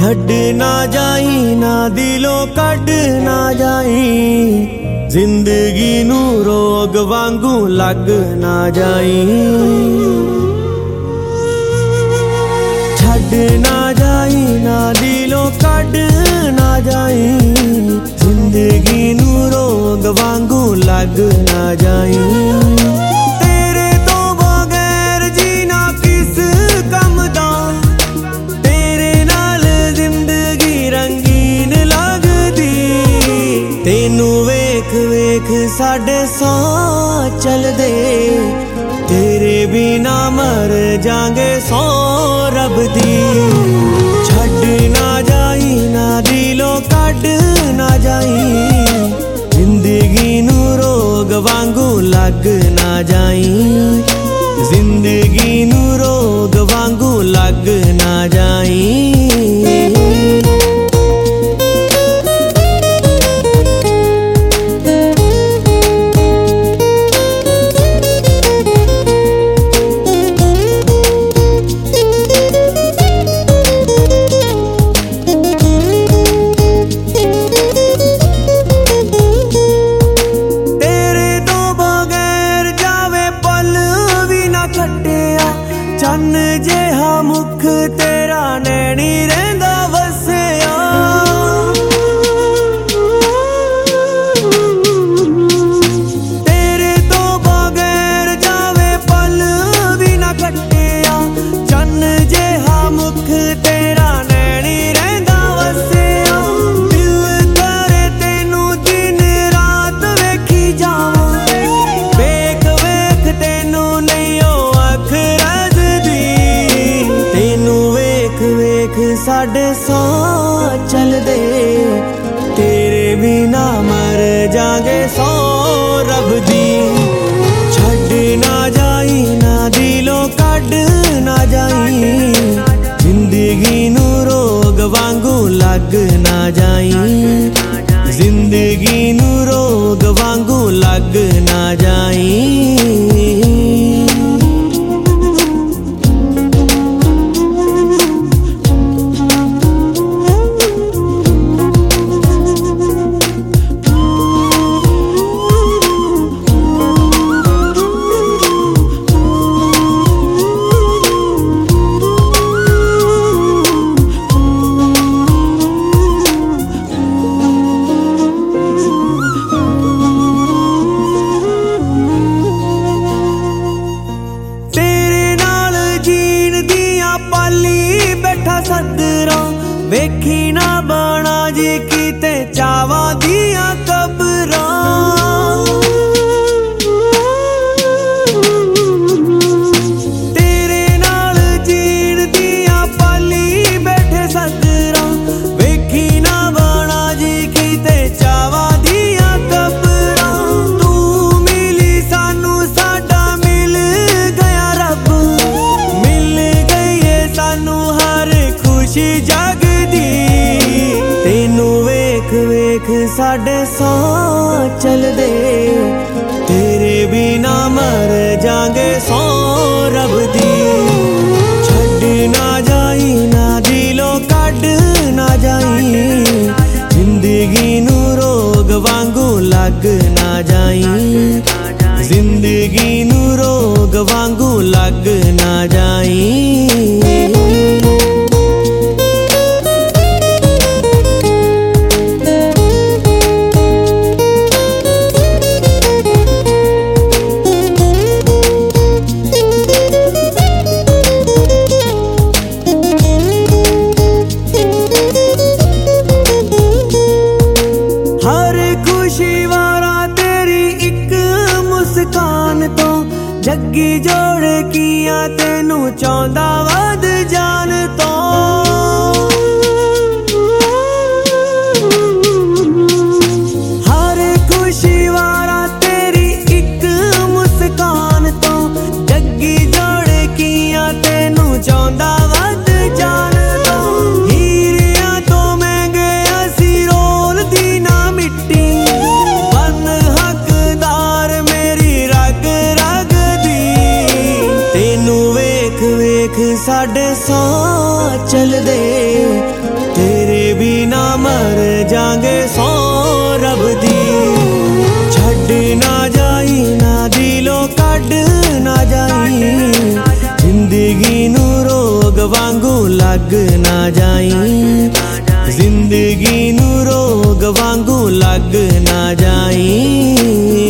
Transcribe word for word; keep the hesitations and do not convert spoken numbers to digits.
छड़ ना जाई ना दिलों कढ़ ना जाई, जिंदगी नू रोग वांगू लग ना जाई। छड़ ना जाई ना दिलों कढ़ ना जाई, जिंदगी नू रोग वांगू लग ना जाई। तेरे तो बगैर जीना किस कम दा, तेरे नाल जिंदगी रंगीन लगदी। तेनू वेख वेख साडे सौ चलदे, तेरे बिना मर जांगे सौ रब दी। छड़ ना जाई ना दिलों कढ़ ना जाई, जिंदगी नू रोग वांगू लग ना जाई। जिंदगी नू रोग वांगू लग ना जाई। चन्न जिहा मुख तेरा नैनी रहिंदा वसिया, तेरे तो बगैर जावे पल भी ना कटिया। चन्न जिहा मुख तेरा नैनी रहिंदा वसिया, दिल करे तेनू दिन रात वेखी जावां। वेख वेख तेनू नहीं ओ अख साडे सौ चलदे, तेरे बिना मर जांगे सौ रब दी। छड़ ना जाई ना दिलों कढ़ ना जाई, जिंदगी नू रोग वांगू लग ना जाई। जिंदगी नू रोग वांगू लग ना जाई। सदरा वेखी ना बाणा जी कीते चावा दिया कबरा। तेरे नाल जीण दिया पाली बैठे सदरा, वेखी ना बाणा जी कीते चावा दिया कबरा। तू मिली सानू साडा मिल गया रब, मिल गई है सानू हर खुशी जगदी। तेनू वेख वेख साडे सौ चलदे, तेरे बिना मर जांगे सौ रब दी। छड़ ना जाई ना दिलों कढ़ ना जाई, जिंदगी नू रोग वांगू लग ना जाई। जिंदगी नू रोग वांगू लग ना जाई। जग्गी जोड़ किया तेनू चाहंदा वध जान तो, हर खुशी वारा तेरी एक मुस्कान तो। जग्गी जोड़ किया तेनू चाहंदा वध जान तो, हीरिया तो महंगे असी रोल दी ना मिट्टी। बन हकदार मेरी रग रग दी, तेनू वेख वेख साडे सौ चलदे। जांगे सौ रब दी। छड़ ना जाई ना दिलों कड ना जाई, जिंदगी नू रोग वांगू लग ना जाई, जिंदगी नू रोग वांगू लग ना जाई।